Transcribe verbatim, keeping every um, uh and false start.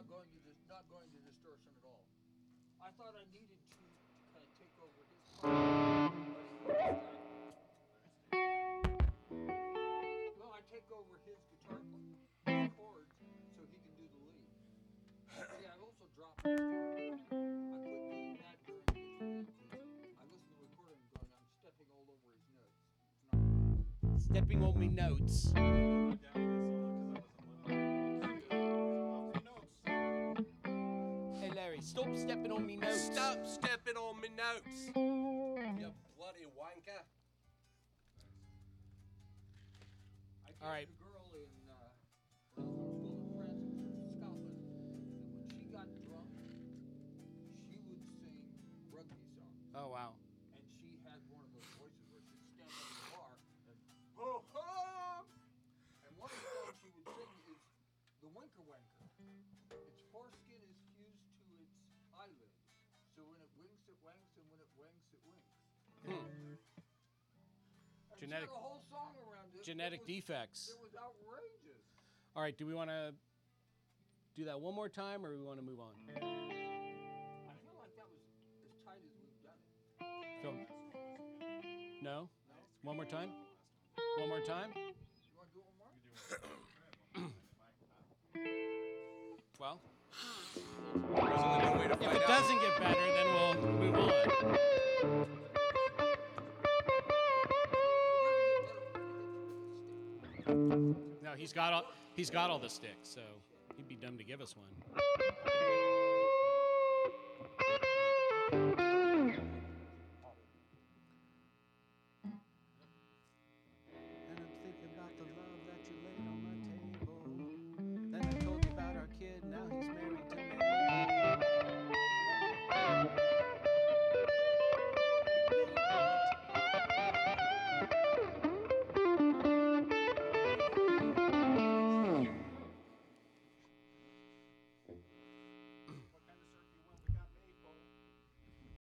going to dis- not going to distortion at all. I thought I needed to, to kind of take over his part, but he just, well, I take over his guitar his chords so he can do the lead. See, I also dropped my part. I quit doing that during his lead because I listen to the recording and going, I'm stepping all over his notes. It's not right. Stepping on me notes. Hey Larry, stop stepping on me notes. Stop stepping on me notes. You bloody wanker. I All right. dated a girl in uh, when I was in school in France and from Scotland, and when she got drunk, she would sing rugby songs. Oh wow. And she had one of those voices where she'd stand up in the bar and ho ho. And one of the songs she would sing is the Winker Wanker. Its foreskin is fused to its eyelid, so when it winks it wanks, and when it wanks it winks. Hmm. And Genetic- she had a whole song around it. Genetic it was, defects. It was outrageous. All right, do we want to do that one more time, or we want to move on? I feel like that was as tight as we've done it. Phil? No? No? One more time? One more time? You want to do it one more? Well, There's only one way to if find it out. doesn't get better, then we'll move on. No, he's got all he's got all the sticks, so he'd be dumb to give us one.